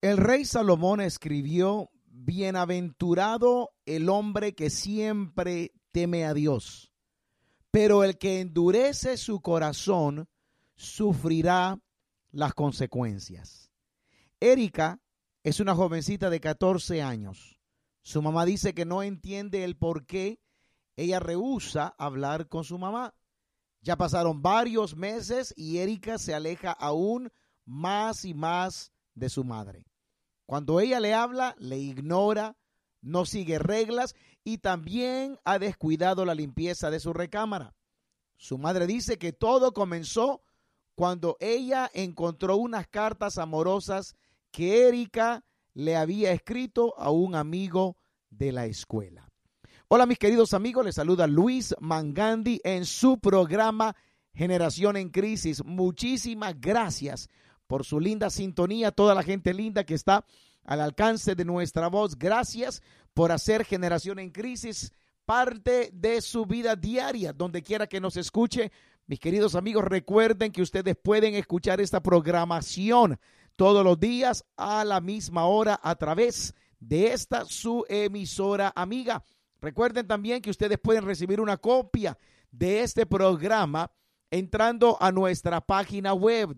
El rey Salomón escribió: bienaventurado el hombre que siempre teme a Dios, pero el que endurece su corazón sufrirá las consecuencias. Erika es una jovencita de 14 años. Su mamá dice que no entiende el por qué ella rehúsa hablar con su mamá. Ya pasaron varios meses y Erika se aleja aún más y más de su madre. Cuando ella le habla, le ignora, no sigue reglas y también ha descuidado la limpieza de su recámara. Su madre dice que todo comenzó cuando ella encontró unas cartas amorosas que Erika le había escrito a un amigo de la escuela. Hola mis queridos amigos, les saluda Luis Mangandi en su programa Generación en Crisis. Muchísimas gracias por su linda sintonía, toda la gente linda que está al alcance de nuestra voz. Gracias por hacer Generación en Crisis parte de su vida diaria, donde quiera que nos escuche. Mis queridos amigos, recuerden que ustedes pueden escuchar esta programación todos los días a la misma hora a través de esta su emisora amiga. Recuerden también que ustedes pueden recibir una copia de este programa entrando a nuestra página web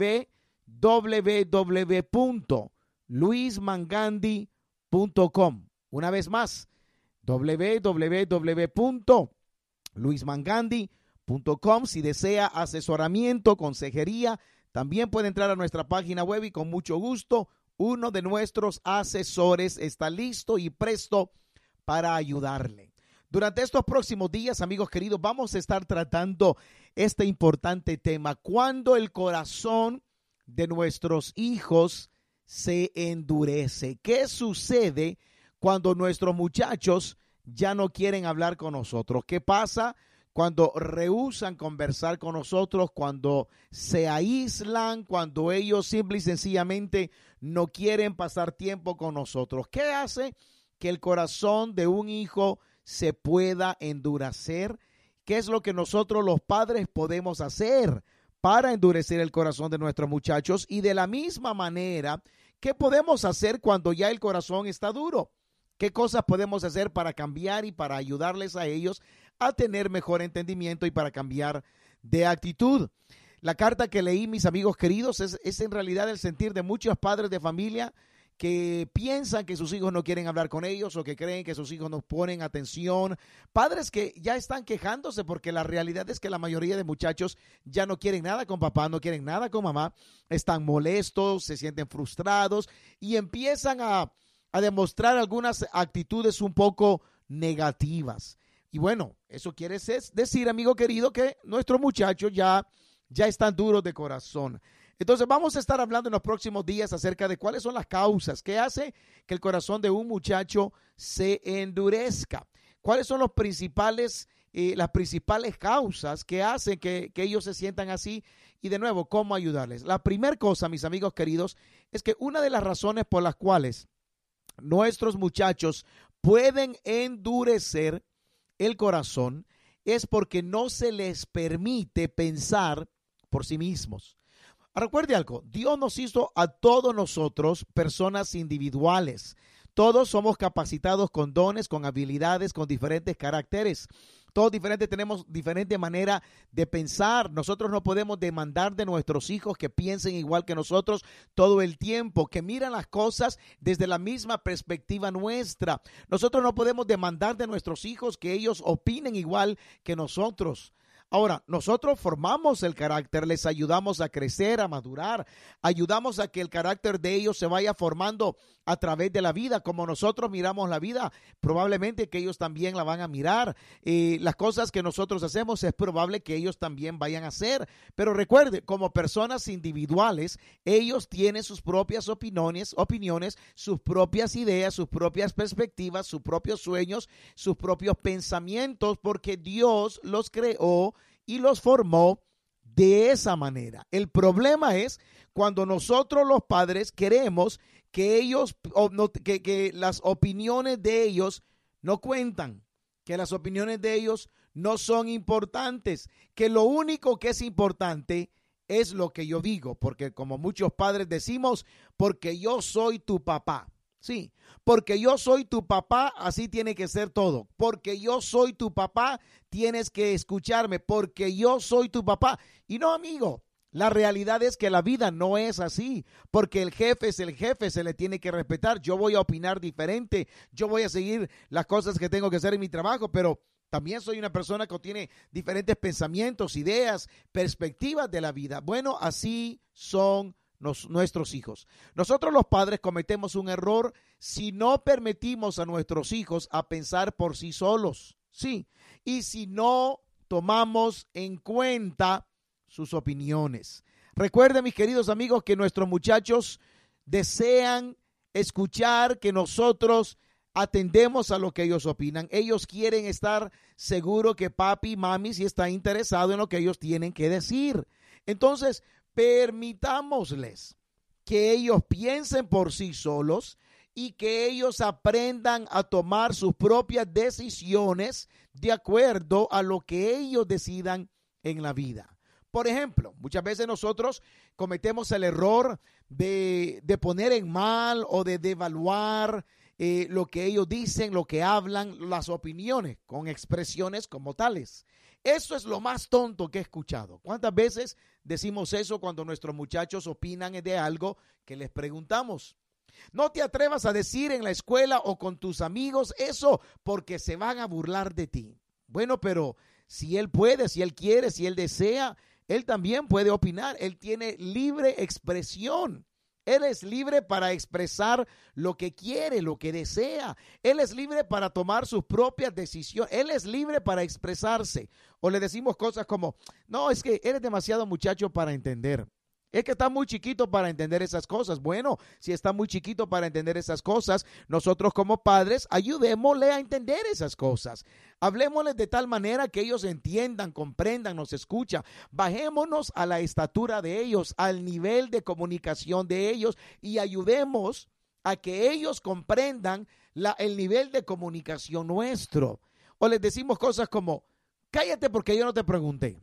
www.luismangandi.com. Una vez más, www.luismangandi.com. Si desea asesoramiento, consejería, también puede entrar a nuestra página web y con mucho gusto uno de nuestros asesores está listo y presto para ayudarle. Durante estos próximos días, amigos queridos, vamos a estar tratando este importante tema: cuando el corazón de nuestros hijos se endurece. ¿Qué sucede cuando nuestros muchachos ya no quieren hablar con nosotros? ¿Qué pasa cuando rehúsan conversar con nosotros, cuando se aíslan, cuando ellos simple y sencillamente no quieren pasar tiempo con nosotros? ¿Qué hace que el corazón de un hijo se pueda endurecer? ¿Qué es lo que nosotros los padres podemos hacer para endurecer el corazón de nuestros muchachos? Y de la misma manera, ¿qué podemos hacer cuando ya el corazón está duro? ¿Qué cosas podemos hacer para cambiar y para ayudarles a ellos a tener mejor entendimiento y para cambiar de actitud? La carta que leí, mis amigos queridos, es en realidad el sentir de muchos padres de familia que piensan que sus hijos no quieren hablar con ellos o que creen que sus hijos no ponen atención. Padres que ya están quejándose porque la realidad es que la mayoría de muchachos ya no quieren nada con papá, no quieren nada con mamá, están molestos, se sienten frustrados y empiezan a demostrar algunas actitudes un poco negativas. Y bueno, eso quiere decir, amigo querido, que nuestros muchachos ya están duros de corazón. Entonces vamos a estar hablando en los próximos días acerca de cuáles son las causas que hace que el corazón de un muchacho se endurezca. ¿Cuáles son las principales causas que hacen que ellos se sientan así? Y de nuevo, ¿cómo ayudarles? La primera cosa, mis amigos queridos, es que una de las razones por las cuales nuestros muchachos pueden endurecer el corazón es porque no se les permite pensar por sí mismos. Recuerde algo, Dios nos hizo a todos nosotros personas individuales. Todos somos capacitados con dones, con habilidades, con diferentes caracteres. Todos diferentes, tenemos diferente manera de pensar. Nosotros no podemos demandar de nuestros hijos que piensen igual que nosotros todo el tiempo, que miran las cosas desde la misma perspectiva nuestra. Nosotros no podemos demandar de nuestros hijos que ellos opinen igual que nosotros. Ahora, nosotros formamos el carácter, les ayudamos a crecer, a madurar, ayudamos a que el carácter de ellos se vaya formando a través de la vida. Como nosotros miramos la vida, probablemente que ellos también la van a mirar. Las cosas que nosotros hacemos es probable que ellos también vayan a hacer. Pero recuerde, como personas individuales, ellos tienen sus propias opiniones, sus propias ideas, sus propias perspectivas, sus propios sueños, sus propios pensamientos, porque Dios los creó y los formó de esa manera. El problema es cuando nosotros los padres queremos que ellos, que las opiniones de ellos no cuentan, que las opiniones de ellos no son importantes, que lo único que es importante es lo que yo digo, porque como muchos padres decimos, porque yo soy tu papá. Sí, porque yo soy tu papá, así tiene que ser todo. Porque yo soy tu papá, tienes que escucharme, porque yo soy tu papá. Y no, amigo, la realidad es que la vida no es así, porque el jefe es el jefe, se le tiene que respetar. Yo voy a opinar diferente, yo voy a seguir las cosas que tengo que hacer en mi trabajo, pero también soy una persona que tiene diferentes pensamientos, ideas, perspectivas de la vida. Bueno, así son nuestros hijos. Nosotros los padres cometemos un error si no permitimos a nuestros hijos a pensar por sí solos. Sí, y si no tomamos en cuenta sus opiniones. Recuerden, mis queridos amigos, que nuestros muchachos desean escuchar que nosotros atendemos a lo que ellos opinan. Ellos quieren estar seguros que papi y mami sí está interesado en lo que ellos tienen que decir. Entonces, permitámosles que ellos piensen por sí solos y que ellos aprendan a tomar sus propias decisiones de acuerdo a lo que ellos decidan en la vida. Por ejemplo, muchas veces nosotros cometemos el error de poner en mal o de devaluar lo que ellos dicen, lo que hablan, las opiniones con expresiones como tales. Eso es lo más tonto que he escuchado. ¿Cuántas veces decimos eso cuando nuestros muchachos opinan de algo que les preguntamos? No te atrevas a decir en la escuela o con tus amigos eso porque se van a burlar de ti. Bueno, pero si él puede, si él quiere, si él desea, él también puede opinar. Él tiene libre expresión. Él es libre para expresar lo que quiere, lo que desea. Él es libre para tomar sus propias decisiones. Él es libre para expresarse. O le decimos cosas como, no, es que eres demasiado muchacho para entender. Es que está muy chiquito para entender esas cosas. Bueno, si está muy chiquito para entender esas cosas, nosotros como padres ayudémosle a entender esas cosas. Hablemosles de tal manera que ellos entiendan, comprendan, nos escuchan. Bajémonos a la estatura de ellos, al nivel de comunicación de ellos y ayudemos a que ellos comprendan el nivel de comunicación nuestro. O les decimos cosas como, cállate porque yo no te pregunté.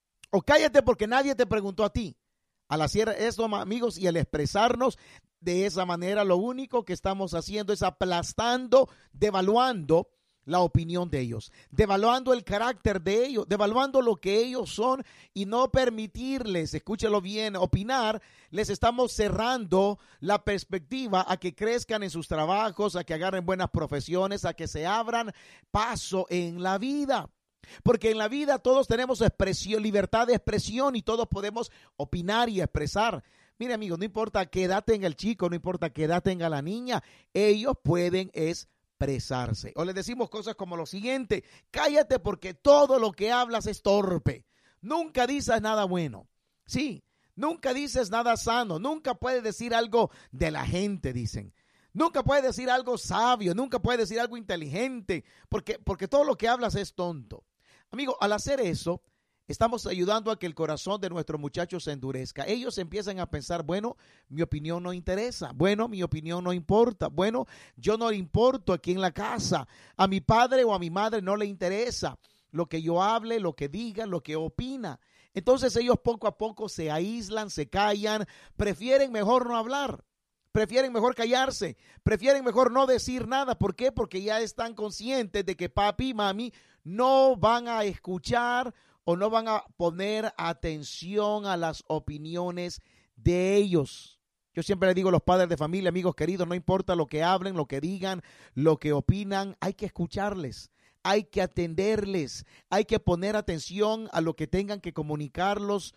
O cállate porque nadie te preguntó a ti. Al hacer eso, amigos, y al expresarnos de esa manera, lo único que estamos haciendo es aplastando, devaluando la opinión de ellos, devaluando el carácter de ellos, devaluando lo que ellos son y no permitirles, escúchelo bien, opinar. Les estamos cerrando la perspectiva a que crezcan en sus trabajos, a que agarren buenas profesiones, a que se abran paso en la vida. Porque en la vida todos tenemos expresión, libertad de expresión y todos podemos opinar y expresar. Mire, amigos, no importa qué edad tenga el chico, no importa qué edad tenga la niña, ellos pueden expresarse. O les decimos cosas como lo siguiente, cállate porque todo lo que hablas es torpe. Nunca dices nada bueno. Sí, nunca dices nada sano, nunca puedes decir algo de la gente, dicen. Nunca puedes decir algo sabio, nunca puedes decir algo inteligente, porque todo lo que hablas es tonto. Amigo, al hacer eso, estamos ayudando a que el corazón de nuestros muchachos se endurezca. Ellos empiezan a pensar, bueno, mi opinión no interesa. Bueno, mi opinión no importa. Bueno, yo no le importo aquí en la casa. A mi padre o a mi madre no le interesa lo que yo hable, lo que diga, lo que opina. Entonces ellos poco a poco se aíslan, se callan, prefieren mejor no hablar. Prefieren mejor callarse, prefieren mejor no decir nada. ¿Por qué? Porque ya están conscientes de que papi y mami no van a escuchar o no van a poner atención a las opiniones de ellos. Yo siempre le digo a los padres de familia, amigos queridos, no importa lo que hablen, lo que digan, lo que opinan, hay que escucharles. Hay que atenderles, hay que poner atención a lo que tengan que comunicarnos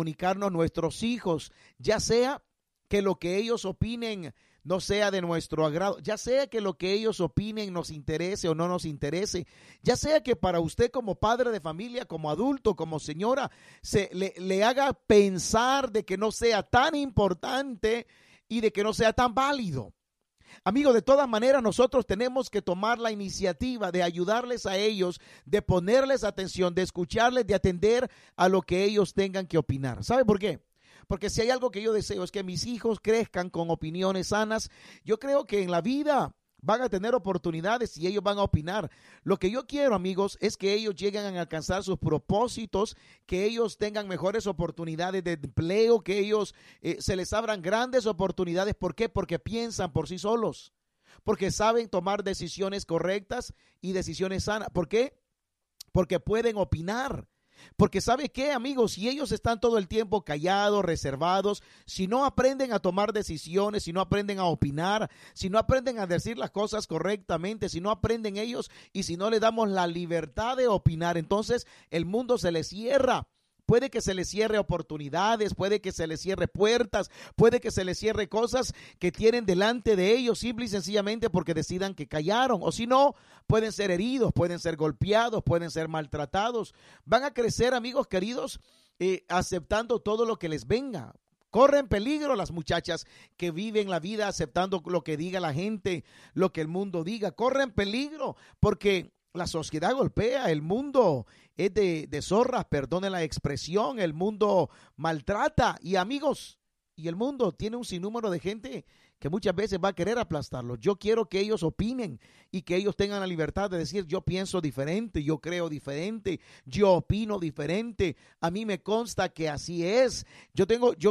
nuestros hijos, ya sea que lo que ellos opinen no sea de nuestro agrado, ya sea que lo que ellos opinen nos interese o no nos interese, ya sea que para usted como padre de familia, como adulto, como señora, le haga pensar de que no sea tan importante y de que no sea tan válido. Amigo, de todas maneras nosotros tenemos que tomar la iniciativa de ayudarles a ellos, de ponerles atención, de escucharles, de atender a lo que ellos tengan que opinar. ¿Sabe por qué? Porque si hay algo que yo deseo es que mis hijos crezcan con opiniones sanas. Yo creo que en la vida van a tener oportunidades y ellos van a opinar. Lo que yo quiero, amigos, es que ellos lleguen a alcanzar sus propósitos, que ellos tengan mejores oportunidades de empleo, que ellos se les abran grandes oportunidades. ¿Por qué? Porque piensan por sí solos, porque saben tomar decisiones correctas y decisiones sanas. ¿Por qué? Porque pueden opinar. Porque ¿sabe qué, amigos? Si ellos están todo el tiempo callados, reservados, si no aprenden a tomar decisiones, si no aprenden a opinar, si no aprenden a decir las cosas correctamente, si no aprenden ellos y si no les damos la libertad de opinar, entonces el mundo se les cierra. Puede que se les cierre oportunidades, puede que se les cierre puertas, puede que se les cierre cosas que tienen delante de ellos, simple y sencillamente porque decidan que callaron. O si no, pueden ser heridos, pueden ser golpeados, pueden ser maltratados. Van a crecer, amigos queridos, aceptando todo lo que les venga. Corren peligro las muchachas que viven la vida aceptando lo que diga la gente, lo que el mundo diga. Corren peligro porque la sociedad golpea, el mundo es de zorras, perdone la expresión, el mundo maltrata y amigos, y el mundo tiene un sinnúmero de gente que muchas veces va a querer aplastarlos. Yo quiero que ellos opinen y que ellos tengan la libertad de decir yo pienso diferente, yo creo diferente, yo opino diferente, a mí me consta que así es, yo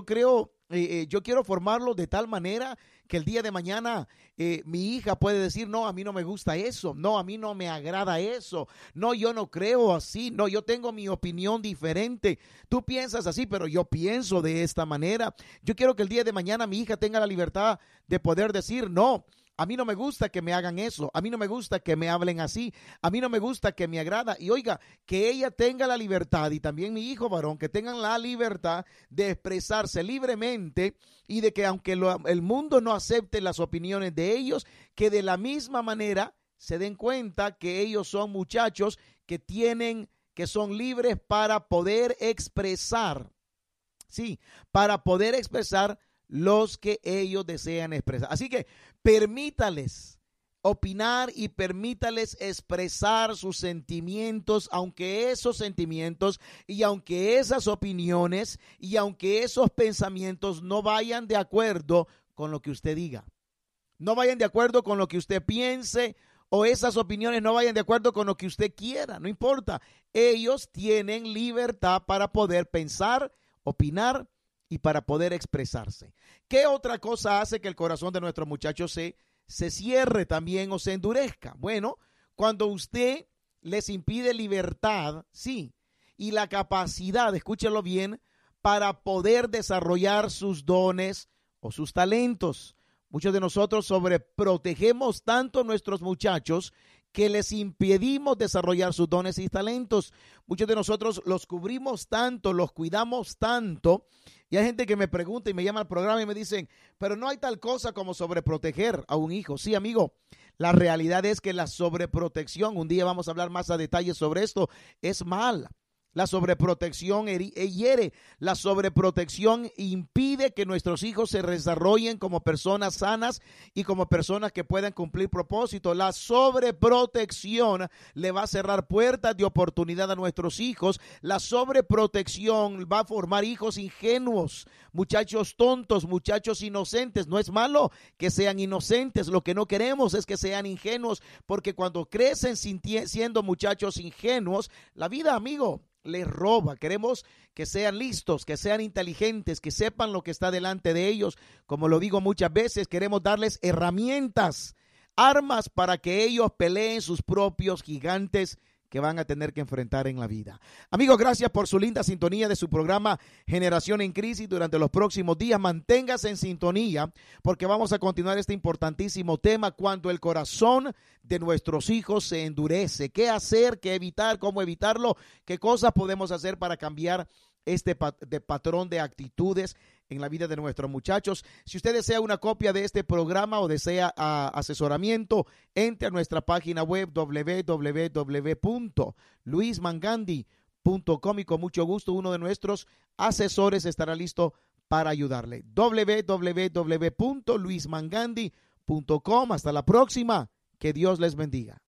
quiero formarlos de tal manera que el día de mañana mi hija puede decir, no, a mí no me gusta eso, no, a mí no me agrada eso, no, yo no creo así, no, yo tengo mi opinión diferente, tú piensas así, pero yo pienso de esta manera. Yo quiero que el día de mañana mi hija tenga la libertad de poder decir, no, a mí no me gusta que me hagan eso, a mí no me gusta que me hablen así, a mí no me gusta que me agrada. Y oiga, que ella tenga la libertad y también mi hijo varón, que tengan la libertad de expresarse libremente y de que aunque el mundo no acepte las opiniones de ellos, que de la misma manera se den cuenta que ellos son muchachos que son libres para poder expresar, sí, para poder expresar los que ellos desean expresar. Así que permítales opinar y permítales expresar sus sentimientos, aunque esos sentimientos y aunque esas opiniones y aunque esos pensamientos no vayan de acuerdo con lo que usted diga, no vayan de acuerdo con lo que usted piense, o esas opiniones no vayan de acuerdo con lo que usted quiera, no importa. Ellos tienen libertad para poder pensar, opinar y para poder expresarse. ¿Qué otra cosa hace que el corazón de nuestros muchachos se cierre también o se endurezca? Bueno, cuando usted les impide libertad, sí, y la capacidad, escúchelo bien, para poder desarrollar sus dones o sus talentos. Muchos de nosotros sobreprotegemos tanto a nuestros muchachos que les impedimos desarrollar sus dones y talentos. Muchos de nosotros los cubrimos tanto, los cuidamos tanto. Y hay gente que me pregunta y me llama al programa y me dicen, pero no hay tal cosa como sobreproteger a un hijo. Sí, amigo, la realidad es que la sobreprotección, un día vamos a hablar más a detalle sobre esto, es mala. La sobreprotección hiere, la sobreprotección impide que nuestros hijos se desarrollen como personas sanas y como personas que puedan cumplir propósito. La sobreprotección le va a cerrar puertas de oportunidad a nuestros hijos. La sobreprotección va a formar hijos ingenuos, muchachos tontos, muchachos inocentes. No es malo que sean inocentes, lo que no queremos es que sean ingenuos, porque cuando crecen siendo muchachos ingenuos, la vida, amigo, les roba. Queremos que sean listos, que sean inteligentes, que sepan lo que está delante de ellos. Como lo digo muchas veces, queremos darles herramientas, armas para que ellos peleen sus propios gigantes que van a tener que enfrentar en la vida. Amigos, gracias por su linda sintonía de su programa Generación en Crisis. Durante los próximos días manténgase en sintonía porque vamos a continuar este importantísimo tema, cuando el corazón de nuestros hijos se endurece. ¿Qué hacer? ¿Qué evitar? ¿Cómo evitarlo? ¿Qué cosas podemos hacer para cambiar este patrón de actitudes en la vida de nuestros muchachos? Si usted desea una copia de este programa o desea asesoramiento, entre a nuestra página web www.luismangandi.com y con mucho gusto uno de nuestros asesores estará listo para ayudarle. www.luismangandi.com. Hasta la próxima. Que Dios les bendiga.